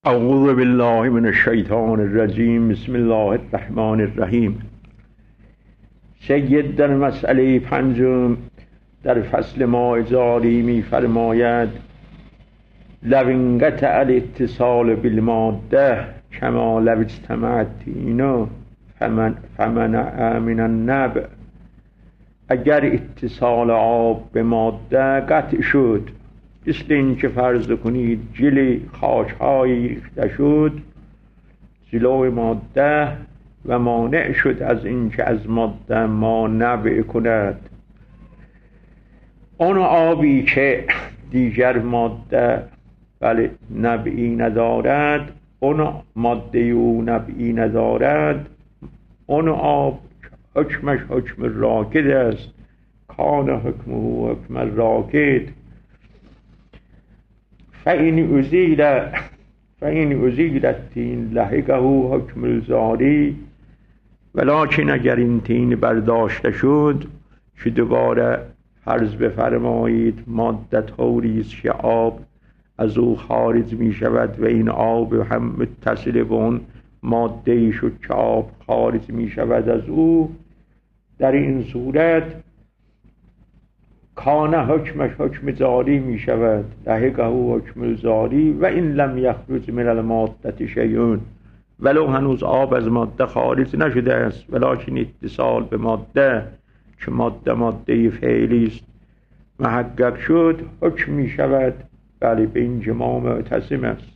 اعوذ بالله من الشیطان الرجیم. بسم الله الرحمن الرحیم. سید در مسئله پنجم در فصل ماعزاری می فرماید: لو انقطع الاتصال بالماده کما لو اجتمعت طین فمنع من النبع. اگر اتصال آب به ماده قطع شد، مثل این که فرض کنید جلی خاک‌هایی ریخته شد جلوی ماده و مانع شد از این که از ماده ما نبع کند، اون آبی که دیگر ماده نبعی ندارد، اون ماده او نبعی ندارد، اون آب حکمش حکم راکد است. کان حکمه حکم راکد. فإن أزیل الطین لحقه حکم الزاری. ولیکن اگر این طین برداشته شد، که دوباره فرض بفرمایید ماده طوری است که آب از او خارج می شود و این آب هم متصل به اون ماده شد که آب خارج می شود از او، در این صورت کان حکمش حکم جاری می شود، لحقه حکم جاری. و این لم یخرج من الماده شیء، ولو هنوز آب از ماده خارج نشده است، ولکن اتصال به ماده که ماده فعلی است محقق شد، حکم می شود به این جماع معتصم است.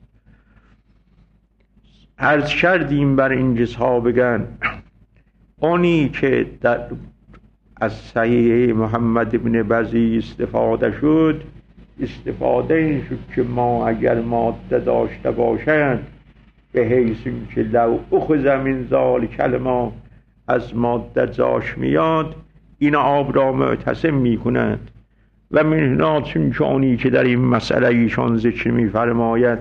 عرض کردیم بر این جزها بگن اونی که از صحیح محمد بن بزی استفاده شد، استفاده این شد که ما اگر ماده داشته باشند به حیث این که لو اخذ من ذلک الماء، از ماده جاش میاد، این آب را معتصم میکنند. و من هنا چونی که در این مسئله ایشان ذکر میفرماید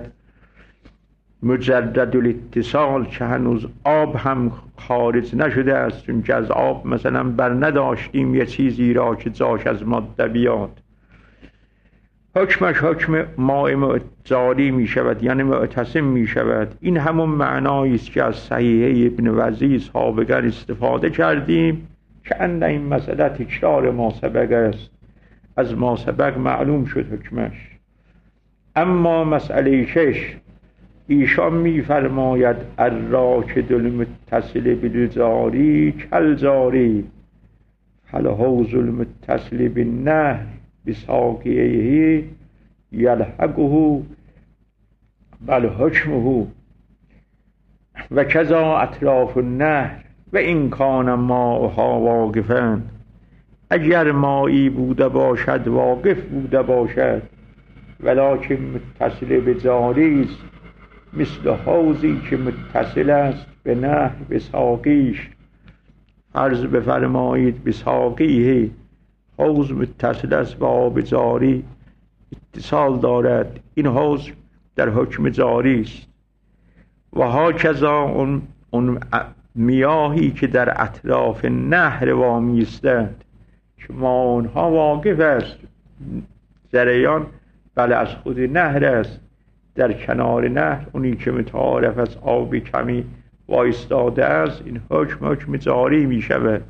مجرد الاتصال، که هنوز آب هم خارج نشده است، چون که از آب مثلا بر نداشتیم یه چیزی را که جاش از ماده بیاد، حکمش حکم ماء جاری می شود، یعنی معتصم می شود. این همون معنایی است که از صحیحه ابن وزی سابقا استفاده کردیم که اند این مسئله تکرار ما سبق است، از ما سبق معلوم شد حکمش. اما مسئله 6 ایشان می فرماید الراکد المتصل بالجاری کالجاری، فالحوض المتصل بالنهر بساقیه یلحقه بل حکمه و کذا اطراف النهر و این کان ماءها واقفا. اگر مایی بوده باشد واقف بوده باشد، ولکن متصل به جاری است، مثل حوضی که متصل است به نهر به ساقیش. فرض بفرمایید به ساقیه، حوض متصل است به آب جاری، اتصال دارد، این حوض در حکم جاری است. و هاکذا اون میاهی که در اطراف نهر وامی استند، که ما اونها واقف است، جریان از خود نهر است، در کنار نهر اونی که متعارف از آب کمی وایستاده است، این حکم جاری می شود.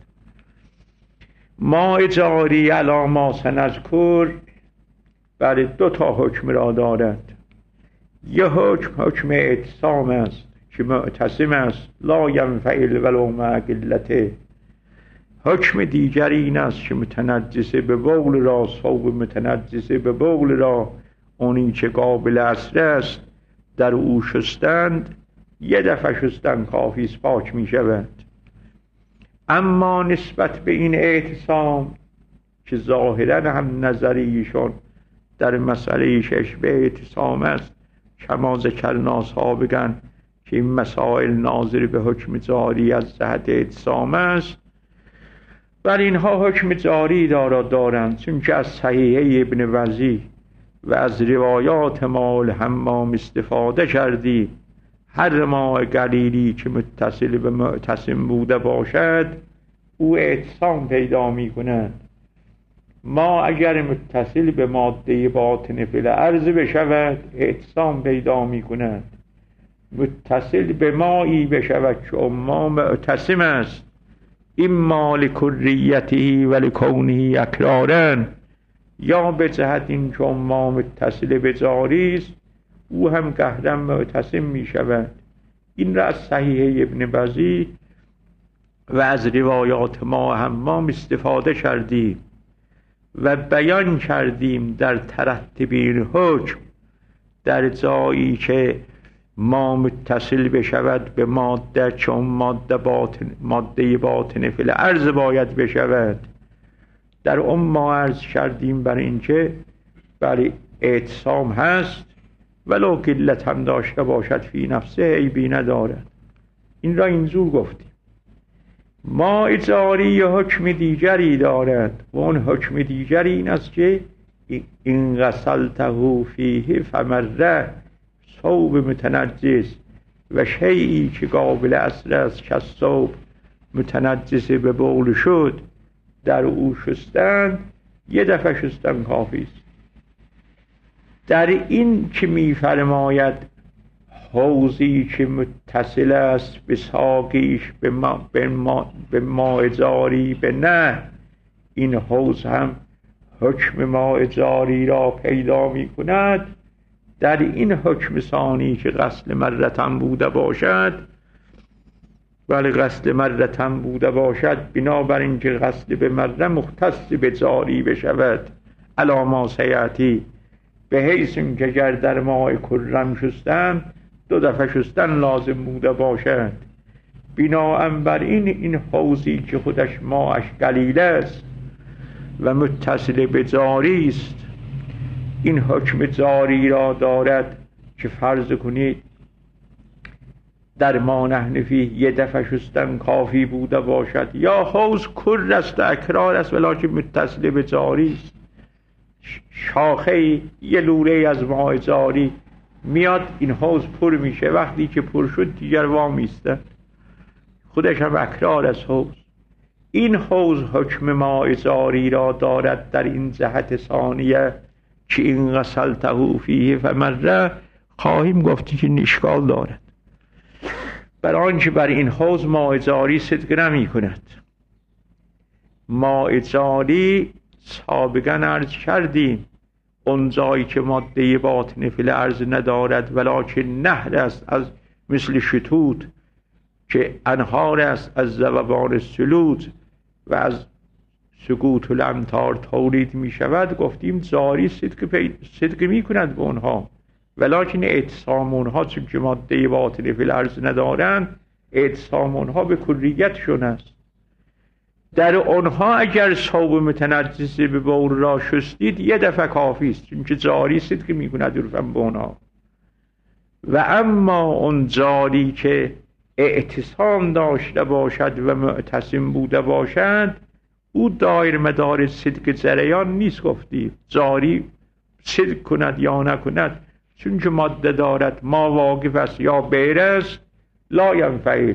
ماء جاری علی ما سنذکر برای 2 حکم را دارد. یه حکم اعتصام است که معتصم است، لا ینفعل ولو مع قلته. حکم دیگر این است که متنجسه به بول را، ثوب متنجسه به بول را، اونی که قابل عصر است در او شستند، یه دفعه شستن کافی است، پاک می شود. اما نسبت به این اعتصام که ظاهرا هم نظریشون در مسئله 6 به اعتصام است، کما ذکرنا سابقا که این مسائل ناظر به حکم جاری از جهت اعتصام است، بر اینها حکم جاری دارند، چون که از صحیحه ابن وزی و از روایات ما الحمام استفاده کردی. هر ماء قلیلی که متصل به معتصم بوده باشد او اعتصام پیدا می کند. ما اگر متصل به ماده باطن فی الارض بشود اعتصام پیدا می کند. متصل به مایی بشود که ما معتصم است، این مال کریته و لکونه اکرارن، یا به جهت این که ما متصل به جاری است او هم قهرا معتصم می شود. این را از صحیح ابن بزی و از روایات ما حمام استفاده کردیم و بیان کردیم در ترتیب این حکم در جایی که ما متصل بشود به ماده، چون ماده باطن فی الارض باید بشود. در ما عرض کردیم برای اینکه برای اعتصام هست ولو قلت هم داشته باشد فی نفسه عیبی ندارد. این را اینجور گفتیم. ما جاری حکم دیگری دارد و اون حکم دیگری این است که این غسلته فیه فمره، ثوب متنجس و شیئی که قابل اثر است که ثوب متنجس به بول شد در او شستن، یه دفعه شستن کافی است. در این که می‌فرماید حوضی که متصل است به ساقیش به ماء جاری به نه، این حوض هم حکم ماء جاری را پیدا می کند. در این حکم ثانی که غسل مرتن بوده باشد، ولی غسل مرتن بوده باشد بنابراین که غسل به مره مختص به جاری بشود علی ما سیأتی، به حیث که گر در ماء کرم شستن 2 دفعه شستن لازم بوده باشد. بناهن بر این حوضی که خودش ماءش قلیل است و متصل به جاری است، این حکم جاری را دارد که فرض کنید در ما نحن فیه 1 دفعه شستن کافی بوده باشد، یا حوض کر است و اکرار است ولکن متصل به جاری است، شاخه یه لوله از ماء جاری میاد این حوض پر میشه، وقتی که پر شد دیگر وامیسته، خودش هم اکرار از حوض. این حوض حکم ماء جاری را دارد در این جهت ثانیه که این غسلته فیه فمره، خواهیم گفتی که اشکال دارد برای آنچه بر این حوض ماء جاری صدق نمی کند. ماء جاری سابقا عرض کردیم اون جایی که ماده باطن فی الارض ندارد ولکن نهر است، از مثل شتوت که انهار است از ذوبان الثلوج و از سقوط الامطار تولید می شود، گفتیم جاری صدق می کند به اونها، ولکن اعتصام اونها چون که ماده باطن فی الارض ندارند اعتصام اونها به کلیتشون است. در اونها اگر ثوب متنجس به بول را شستید 1 دفعه کافی است، چون که جاری صدق می کند عرفاً به اونها. و اما اون جاری که اعتصام داشته باشد و معتصم بوده باشد او دایر مدار صدق جریان نیست. گفتیم جاری صدق کند یا نکند، چون که ماده دارد ما واقف است یا بیر است لا ینفعل.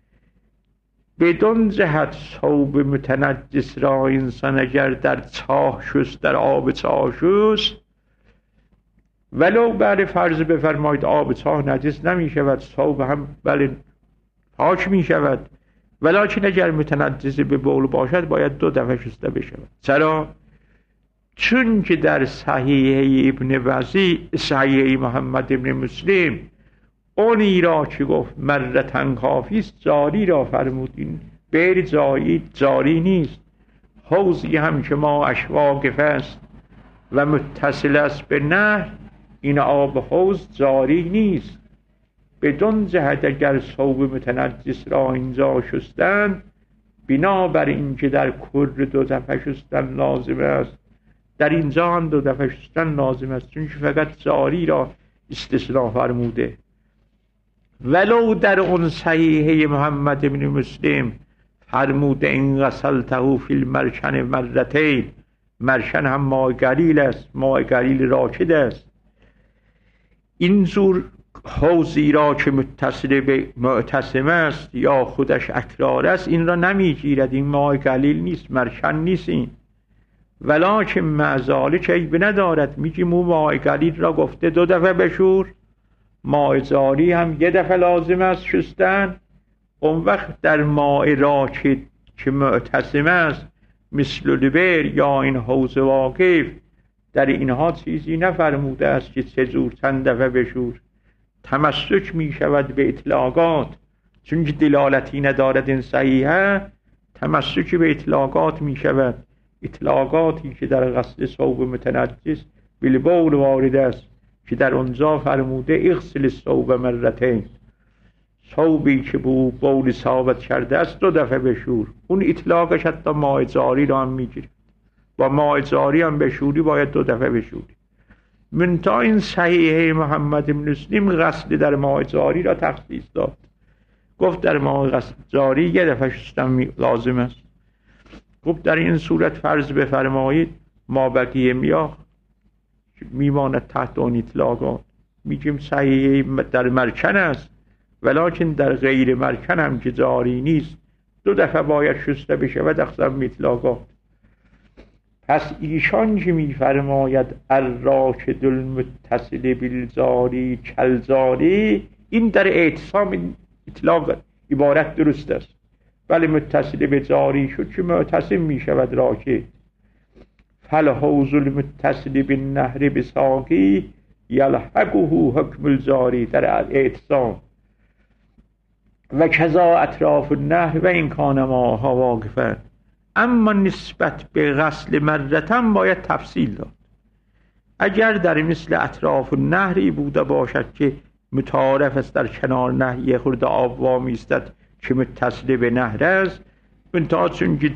بدون جهت ثوب متنجس را انسان اگر در چاه شست، در آب چاه شست، ولو بر فرض بفرمایید آب چاه نجس نمی شود، ثوب هم بله پاک می شود، ولکن اگر متنجس به بول باشد باید 2 دفعه شسته بشود. چرا؟ چون که در صحیح ابن وزی، صحیح محمد ابن مسلم، اونی را که گفت مرتن کافی است جاری را فرمود. این بیر جاری نیست. حوضی هم که ما واقف است و متصل است به نهر، این آب حوض جاری نیست. بدون جهت اگر ثوب متنجس را اینجا شستن، بنابر این که در کر 2 دفعه شستن لازم است، در اینجا هم 2 دفعه شستن لازم است، چون که فقط جاری را استثناء فرموده. ولو در اون صحیح محمد ابن مسلم فرموده این غسلته فی المرشن مرتین، مرشن هم ماء قلیل است، ماء قلیل راکد است. این زور حوضی را که متصل به معتصم است یا خودش اکرار است این را نمیگیرد، این ماء قلیل نیست، مرشن نیست این، ولکن معذاله که عیب ندارد. میگیم او ماء قلیل را گفته 2 دفعه بشور، ماء جاری هم یه دفعه لازم است شستن. اون وقت در ماء راکد که معتصم است مثل البئر یا این حوض واقف، در اینها چیزی نفرموده است که سه جور چند دفعه بشور. تمسک می شود به اطلاقات، چون که دلالتی ندارد این صحیحه. تمسک به اطلاقات می شود، اطلاقاتی که در غسل ثوب متنجس بالبول وارد است که در اونجا فرموده اغسل الثوب مرتین، ثوبی که به بول ثابت کرده است 2 دفعه بشور. اون اطلاقش حتی ماء جاری را هم میگیره، با ماء جاری هم بشوری باید 2 دفعه بشوری. منتها این صحیحه محمد بن مسلم غسل در ماء جاری را تخصیص داد، گفت در ماء جاری 1 دفعه شستن لازم است. گفت در این صورت فرض بفرمایید ما بقیه میاه میماند تحت اون اطلاقات، میگیم صحیحه در مرکن است، ولکن در غیر مرکن هم که جاری نیست 2 دفعه باید شسته بشه و اقسام اطلاقات. پس ایشان که میفرماید الراکد المتصل بالجاری کالجاری، این در اعتصام اطلاق عبارت درست است. ولی متصل به جاری شد که معتصم میشود راکد. فالحوض المتصل بالنهر بساقی یلحقه حکم الجاری در اعتصام و کذا اطراف النهر و این کان ماها واقفا. اما نسبت به غسل مرتن باید تفصیل داد. اگر در مثل اطراف النهری بوده باشد که متعارف است در کنار نهر یه خورده آب وامی استد که متصل به نهر است، منتها چون که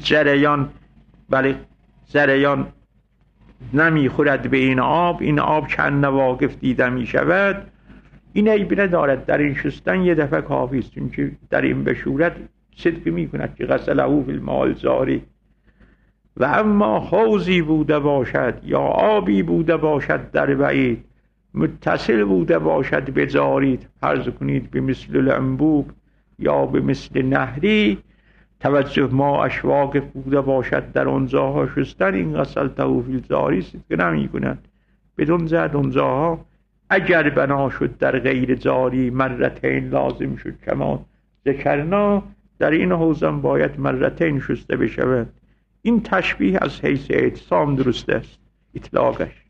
جریان نمیخورد به این آب کن واقف دیده می شود، این عیب ندارد. در این شستن 1 دفعه کافی است، چون که در این بشورت صدق می کند که غسله فی الماء الجاری. و اما حوضی بوده باشد یا آبی بوده باشد در بعید متصل بوده باشد به جاری، فرض کنید به مثل الانبوب یا به مثل نهری، توجه ما اشواق بوده باشد در اونجاها شستن، این غسل توفیل جاری صدق نمی کند. بدون زد اونجاها اگر بنا شد در غیر جاری مرتین لازم شد کما ذکرنا، در این حوزم باید مرتین شسته بشود. این تشبیه از حیث اعتصام درست است اطلاقش.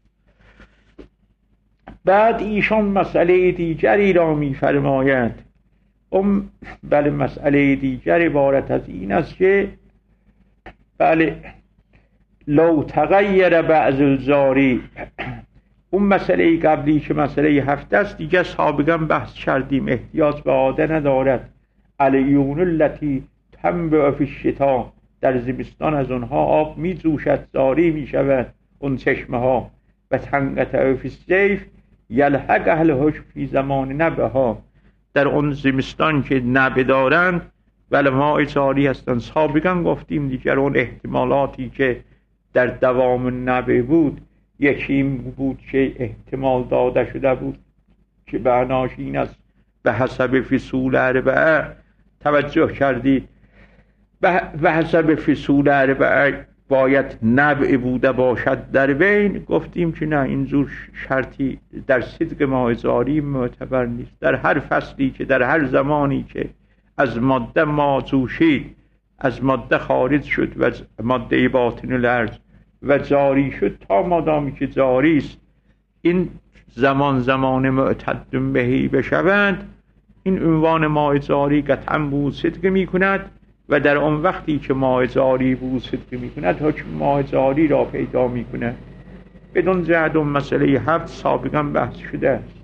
بعد ایشان مسئله دیگری را می فرماید. بله مسئله دیگر عبارت از این است که بله لو تغییر بعض الجاری، اون مسئله قبلی که مسئله 7 است دیگه سابقا بحث کردیم، احتیاج به عاده ندارد. الیون التی تنبع فی الشتاء، در زمستان از اونها آب می جوشد، جاری می شود اون چشمه ها. و تنقطع فی الصیف یلحق اهل حکم فی زمان نبها، در اون زمستان که نبه دارند ولی ماء جاری هستند. سابقا گفتیم دیگر اون احتمالاتی که در دوام نبه بود، یکی بود که احتمال داده شده بود که معناش این است به حسب فصول اربعه، توجه کردید به حسب فصول اربعه باید نبع بوده باشد در بین. گفتیم که نه، اینجور شرطی در صدق ماء جاری معتبر نیست. در هر فصلی که در هر زمانی که از ماده ما جوشید، از ماده خارج شد و ماده باطن الارض و جاری شد، تا مادامی که جاری است این زمان معتد بهی بشوند، این عنوان ماء جاری قطعا بود صدق می کند و در اون وقتی که ماء جاری بود صدق می کند حکم ماء جاری را پیدا می کند. بدون جهت اون مسئله 7 سابقا بحث شده است.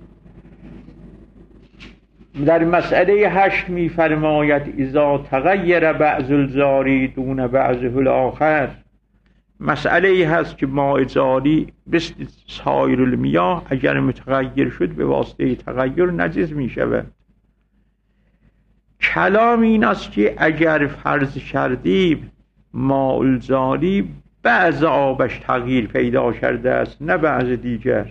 در مسئله 8 می فرماید اذا تغییر بعض الجاری دون بعضه الاخر، مسئله هست که ماء جاری مثل سایر المیاه اگر متغیر شد به واسطه تغییر نجس می شود. کلام این است که اگر فرض کردیم ماء الجاری بعض آبش تغییر پیدا کرده است نه بعض دیگر،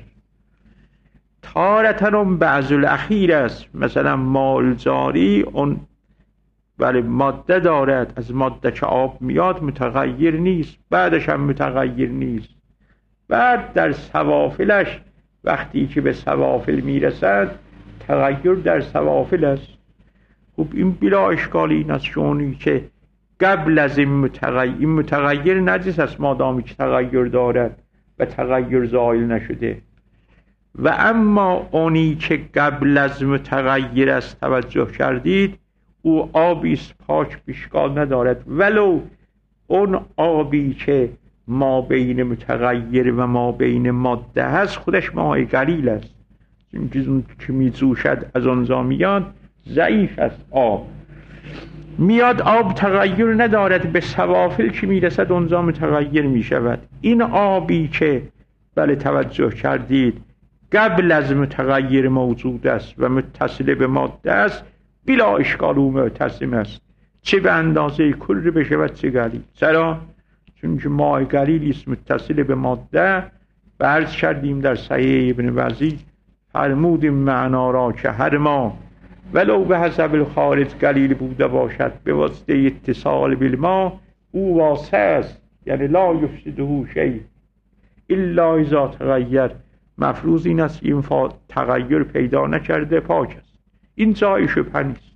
تارتن اون بعض الاخیر است. مثلا ماء الجاری اون ولی ماده دارد، از ماده که آب میاد متغیر نیست، بعدش هم متغیر نیست. بعد در سوافلش وقتی که به سوافل میرسد تغییر در سوافل است. خب این بلا اشکال این است شونی که قبل از این متغیر نجس است مادامی که تغییر دارد و تغییر زائل نشده. و اما اونی که قبل از متغیر است توجه کردید او آبی است پاک اشکال ندارد، ولو اون آبی که ما بین متغیر و ما بین ماده هست خودش ماء قلیل است، این چیزی که میجوشد از آنجا میاد ضعیف است. آب میاد آب تغییر ندارد، به سوافل که میرسد آنجا متغیر میشود. این آبی که بله توجه کردید قبل از متغیر موجود است و متصل به ماده است بلا اشکال او معتصم است، چه به اندازه کل بشود چه قلیل. چرا؟ چون که ماء قلیلی است متصل به ماده. و عرض کردیم در صحیح ابن وزی فرمودیم معنا را که هر ما ولو به حسب الخارج قلیل بوده باشد به واسطه اتصال بالماء او واسع است، یعنی لا یفسده شیء الا اذا تغیر. مفروض این است این تغییر پیدا نکرده پاک است، این جای شبهه نیست.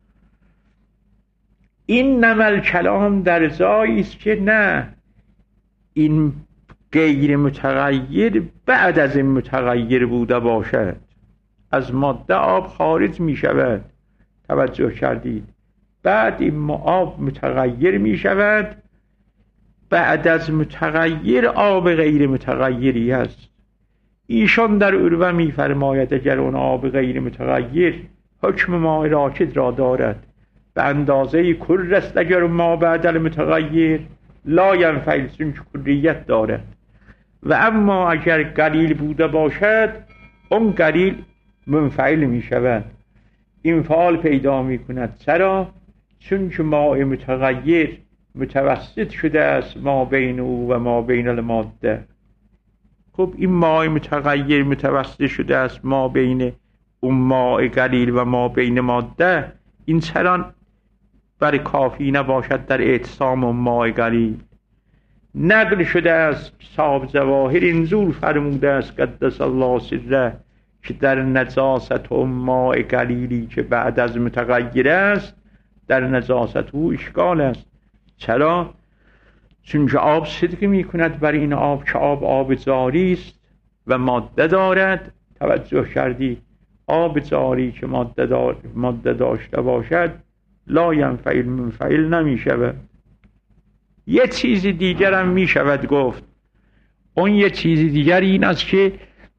این نمل کلام در جایی است که نه این غیر متغیر بعد از این متغیر بوده باشد، از ماده آب خارج می شود، توجه کردید، بعد این آب متغیر می شود، بعد از متغیر آب غیر متغیری است. ایشان در عروه می فرماید اگر اون آب غیر متغیر حکم ماء راکد را دارد به اندازه کل است، اگر ما بعد المتغیر لا ینفعل چون کلیت دارد. و اما اگر قلیل بوده باشد اون قلیل منفعل می شود، انفعال پیدا می کند. چرا؟ چون که ماء متغیر متوسط شده است ما بین او و ما بین الماده. خب این ماء متغیر متوسط شده است ما بین اون ماء قلیل و ما بین ماده، این چرا برای کافی نباشد در اعتصام اون ماء قلیل؟ نقل شده است صاحب ظواهر اینجور فرموده است قدس الله سره که در نجاست اون ماء قلیلی که بعد از متغیر است در نجاست او اشکال است. چرا؟ چون که آب صدق می کند برای این آب که آب جاری است و ماده دارد. توجه کردی آب جاری که ماده داشته باشد لا ینفعل منفعل نمی شود. یه چیز دیگر هم می شود گفت، اون یه چیز دیگر این است که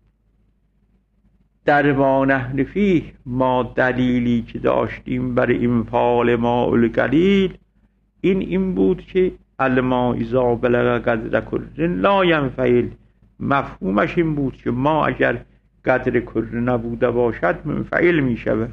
در ما نحن فیه ما دلیلی که داشتیم برای انفعال ماء القلیل این بود که الماء اذا بلغ قدر کل لا ینفعل. مفهومش این بود که ما اگر قدر کل نبوده باشد منفعل می شود.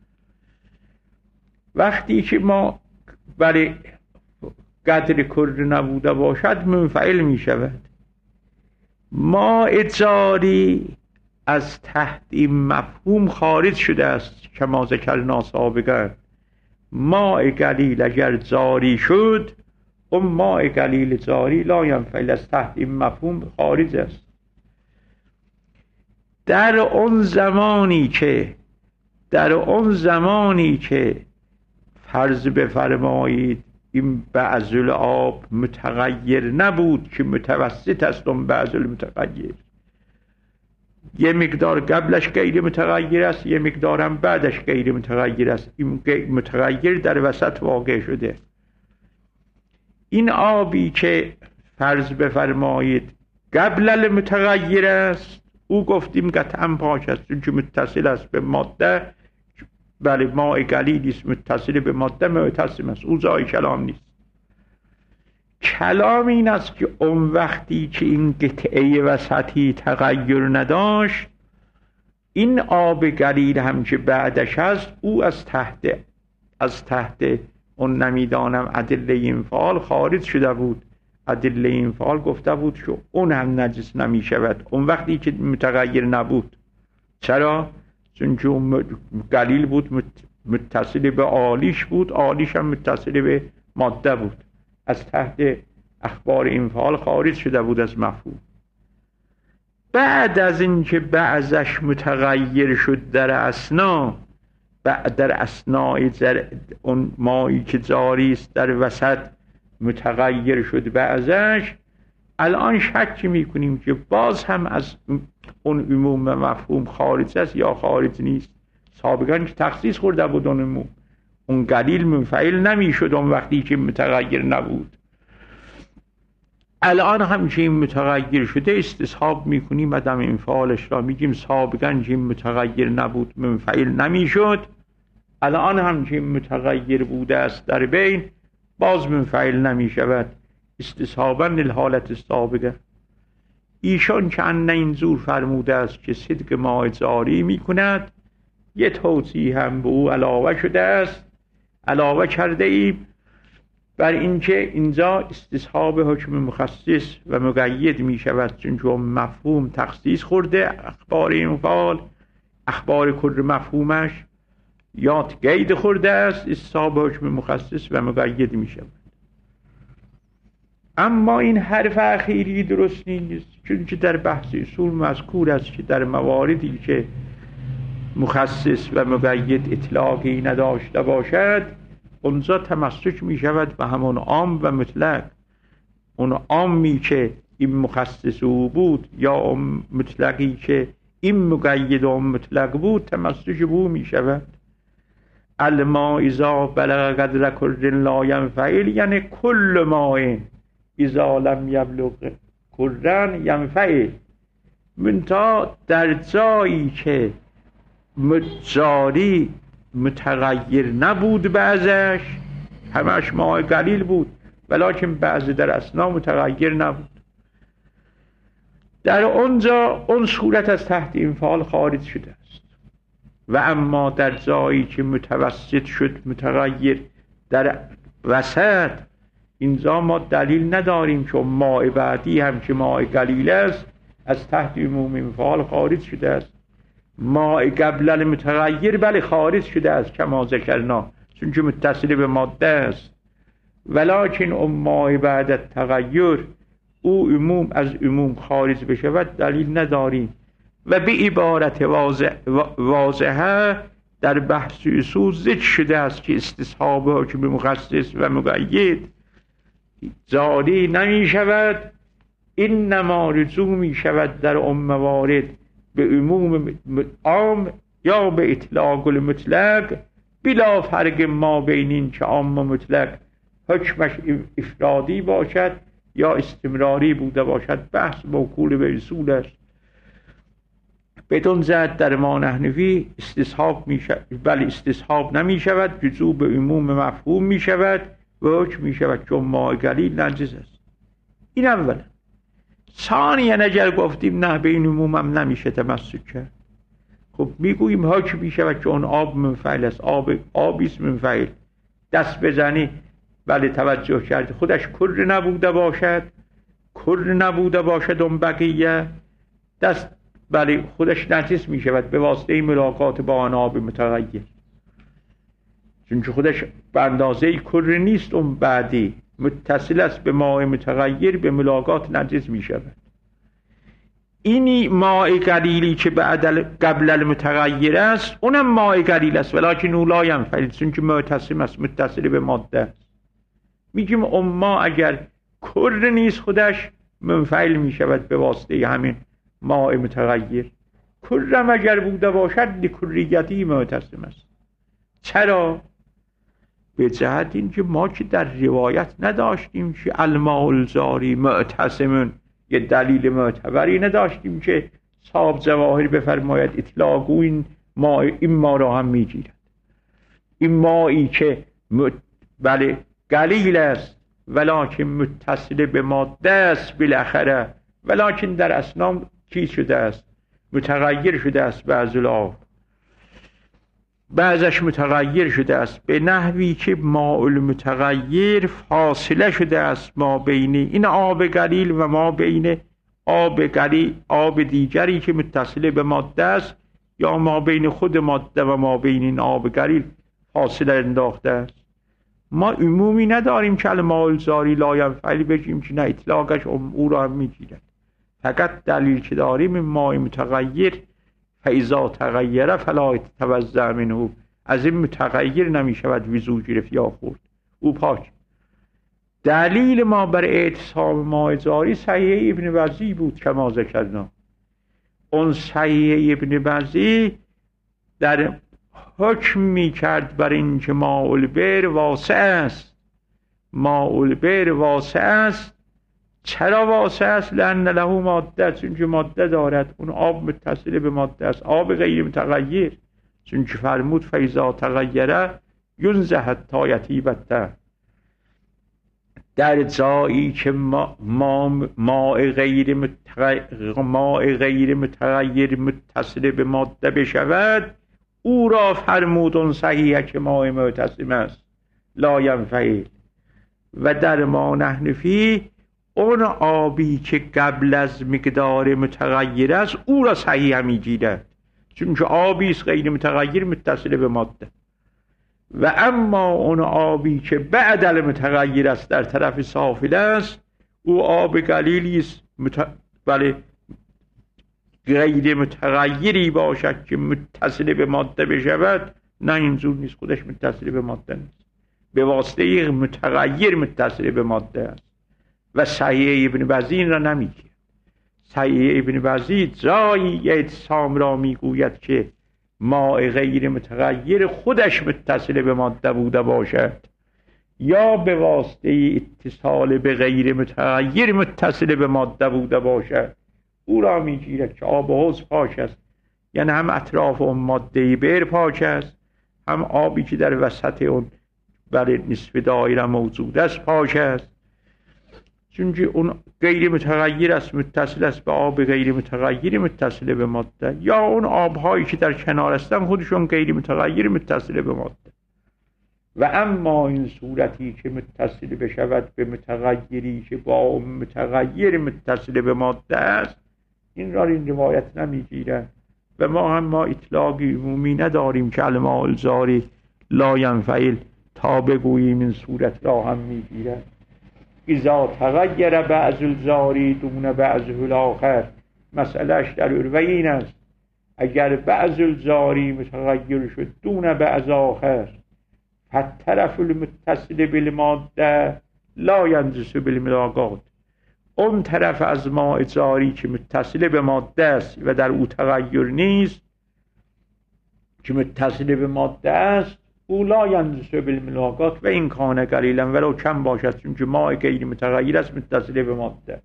وقتی که ما برای قدر کل نبوده باشد منفعل می شود. ماء جاری از تحت این مفهوم خارج شده است که ما ذکرنا سابقا. ماء قلیل اگر جاری شد اون ماء قلیل جاری لا ینفعل، از تحت این مفهوم خارج است. در اون زمانی که فرض بفرمایید این بعضل آب متغیر نبود که متوسط است، اون بعضل متغیر یه مقدار قبلش غیر متغیر است یه مقدار هم بعدش غیر متغیر است، این متغیر در وسط واقع شده. این آبی که فرض بفرمایید قبل المتغیر است او گفتیم قطعا پاک است چون که متصل است به ماده. بله ماء قلیلی است متصل به ماده معتصم است، او جای کلام نیست. کلام این است که اون وقتی که این قطعه وسطی تغییر نداشت این آب قلیل هم که بعدش هست او از تحت اون نمیدانم ادله انفعال خارج شده بود. ادله انفعال گفته بود که اون هم نجس نمی شود اون وقتی که متغیر نبود. چرا؟ چون که اون قلیل بود متصل به عالیش بود، عالیش هم متصل به ماده بود، از تحت اخبار انفعال خارج شده بود از مفهوم. بعد از اینکه بعضش متغیر شد در اثنا، در اثنای اون مایی که جاری است در وسط متغیر شد بعضش، الان شک میکنیم که باز هم از اون عموم مفهوم خارج است یا خارج نیست. سابقا که تخصیص خورده بود اون عموم، اون قلیل منفعل نمیشد اون وقتی که متغیر نبود. الان هم که این متغیر شده استصحاب میکنیم عدم انفعالش را، میگیم سابقا که متغیر نبود منفعل نمیشد، الان هم که متغیر بوده است در بین باز منفعل نمیشود، استصحابا للحالت السابقه. ایشان که ان این زور فرموده است که صدق ما جاری میکند، یه توضیح هم به او علاوه شده است، علاوه کرده ایم بر اینکه اینجا استصحاب حکم مخصص و مقید می شود، چون مفهوم تخصیص خورده، اخبار انفعال، اخبار کل مفهومش یا قید خورده است، استصحاب حکم مخصص و مقید می شود. اما این حرف اخیری درست نیست، چون که در بحث اصول مذکور است که در مواردی که مخصص و مقید اطلاقی نداشته باشد اونجا تمسک می شود به همون عام و مطلق. اون عامی که این مخصص او بود یا اون مطلقی که این مقید و مطلق بود تمسک به او می شود. الماء اذا بلغ قدر کل لا ینفعل، یعنی کل ماء اذا لم یبلغ کلن ینفعل، منتها در جایی که جاری متغیر نبود بعضش، همش ماء قلیل بود ولکن بعضی در اثنا متغیر نبود، در اونجا اون صورت از تحت انفعال خارج شده است. و اما در جایی که متوسط شد متغیر در وسط، اینجا ما دلیل نداریم چون ماء بعدی هم که ماء قلیل است از تحت عموم انفعال خارج شده است. ماء قبل المتغیر بله خارج شده است کما ذکرنا، چون که متصل به ماده است، ولکن اون ماء بعد التغیر او عموم از عموم خارج بشود دلیل نداریم. و به عبارت واضحه در بحث اصول ذکر شده است که استصحاب حکم مخصص و مقید جاری نمی شود، اینما رجوع می شود در اون موارد به عموم عام یا به اطلاق المطلق، بلا فرق ما بین این که عام و مطلق حکمش افرادی باشد یا استمراری بوده باشد. بحث موکول به اصول است. بدون زد در ما نحنفی استصحاب می شود، بل استصحاب نمی شود، رجوع به عموم مفهوم می شود و حکم می شود چون ماء قلیل نجس است. این اولا. ثانیا اگر گفتیم نه به این عموم هم نمیشه تمسک کرد، خب میگوییم حکم می شود که اون آب منفعل است، آبیست منفعل، دست بزنی بله توجه کرد خودش کر نبوده باشد اون بقیه دست بله خودش نجس می شود به واسطه ملاقات با آن آب متغیر، چون که خودش به اندازه کر نیست، اون بعدی متصل است به ماء متغیر به ملاقات نجس می شود. اینی ماء قلیلی که قبل المتغیر است اونم ماء قلیل است ولکن او لا ینفعل، چون که متصل است متصل به ماده است. میگیم اون ما اگر کر نیست خودش منفعل می شود به واسطه همین ماء متغیر، کرم اگر بوده باشد لکریتی متصل است. چرا؟ به جهت این که ما که در روایت نداشتیم که الماء الجاری معتصم، یه دلیل معتبری نداشتیم که صاحب جواهر بفرماید اطلاق این ما را هم میگیرد. این مایی که بله قلیل است ولکن متصل به ماده است بالاخره، ولکن در اسنام چیز شده است متغیر شده است، بعضش متغیر شده است به نحوی که ماء المتغیر فاصله شده است ما بین این آب قلیل و ما بین آب دیگری که متصل به ماده است، یا ما بین خود ماده و ما بین این آب قلیل فاصله انداخته است. ما عمومی نداریم که الماء الجاری لا ینفعل بگیم که نه اطلاقش او را هم میگیرد، فقط دلیل که داریم این ماء متغیر فاذا تغیر فلا يتوضأ منه، از این متغیر نمیشود وضو گرفت یا خورد، او پاک. دلیل ما بر اعتصام ماء جاری صحیح ابن وزی بود که ما ذکرنا. اون صحیح ابن وزی در حکم می کرد بر این که ماء البئر واسع است. ماء البئر واسع است. چرا واسع است؟ لأن له ماده، چون که ماده دارد. اون آب متصل به ماده است، آب غیر متغیر، چون که فرمود فاذا تغیر ینزع حتی یطیب. در جایی که ماء غیر متغیر متصل به ماده بشود، او را فرمود اون صحیحه که ماء معتصم است لا ینفعل. و در ما نحن فیه اون آبی که قبل از مقدار متغیر است او را صحیحه میگیرد، چون که آبی است غیر متغیر متصل به ماده. و اما اون آبی که بعد المتغیر است در طرف سافل است، او آب قلیلی است بله غیر متغیری باشد که متصل به ماده بشود، نه اینجور نیست، خودش متصل به ماده نیست، به واسطه متغیر متصل به ماده است. و صحیح ابن وزی را نمیگه. صحیح ابن وزی جایی اعتصام را میگوید که ماء غیر متغیر خودش متصل به ماده بوده باشد یا به واسطه اتصال به غیر متغیر متصل به ماده بوده باشد، او را میگیرد که آب حوض پاک است. یعنی هم اطراف اون ماده بئر پاک است، هم آبی که در وسط اون برای نصف دایره موجود است پاک است، چون که اون غیر متغیر است، متصل است به آب غیر متغیر متصل به ماده، یا اون آبهایی که در کنار هستن خودشون غیر متغیر متصل به ماده. و اما این صورتی که متصل بشود به متغیری که با متغیر متصل به ماده است، این را این روایت نمیگیرن. و ما اطلاقی عمومی نداریم که الماء الجاری لا ینفعل تا بگوییم این صورت را هم میگیرن. اذا تغیر بعض الجاری دون بعض الاخر، مسئلهش در عروه این است اگر بعض الجاری متغیر شد دون بعض آخر، فالطرف المتصل بالماده لا ینجس بالملاقات، اون طرف از ماء جاری که متصل به ماده است و در او تغیر نیست، که متصل به ماده است، او لا ینجس بالملاقات و این کان قلیلا ولو کم باشد، چون که ماء غیر متغیر است متصل به ماده.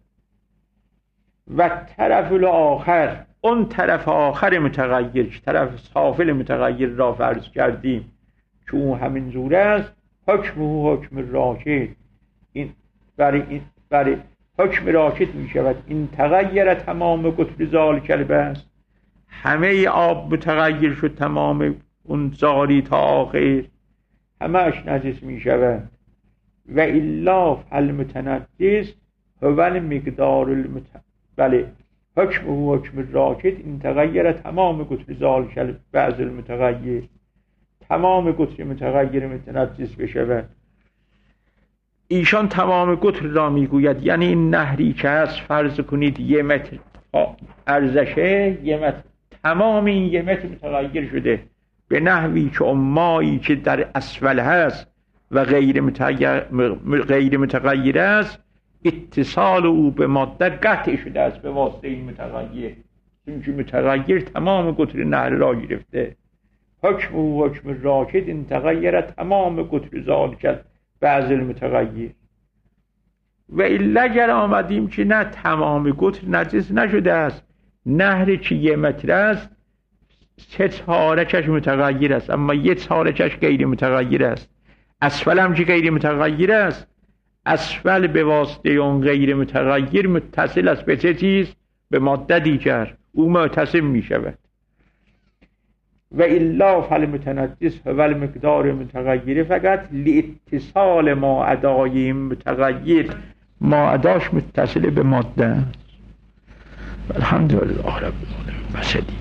و طرف الاخر، اون طرف آخر متغیر که طرف سافل متغیر را فرض کردیم که اون همین جوره است، حکمه حکم راکد، این برای حکم راکد می شود. این تغییر تمام قطر زال کلبه است، همه آب متغیر شد، تمام اون جاری تا آخر همهش نجس می شود. و الا فالمتنجس هو المقدار بله حکم حکم راکد، این تغییر تمام قطر زال کلبه بعض المتغیر، تمام قطر متغیر متنجس بشود. ایشان تمام قطر را میگوید، یعنی این نهری که هست فرض کنید 1 متر ارزشه، 1 متر، تمام این 1 متر متغیر شده به نحوی که اون مایی که در اسفل هست و غیر متغیر است، اتصال او به ماده قطع شده است به واسطه این متغیر، چون که متغیر تمام قطر نهر را گرفته. حکم و حکم راکد این تغییر تمام قطر ذالک بعض المتغیر. و الا اگر آمدیم که نه تمام قطر نجس نشده است، نهر که 1 متر است 3 چارکش متغیر است، اما 1 چارکش غیر متغیر است. اسفل هم که غیر متغیر است، اسفل به واسطه اون غیر متغیر متصل است به چه چیز؟ به ماده دیگر، او معتصم می شود. و الا فالمتنجس هو المقدار متغیر، فقط لاتصال ما ادای متغیر، ما اداش متصل به ماده است. الحمدلله رب العالمین.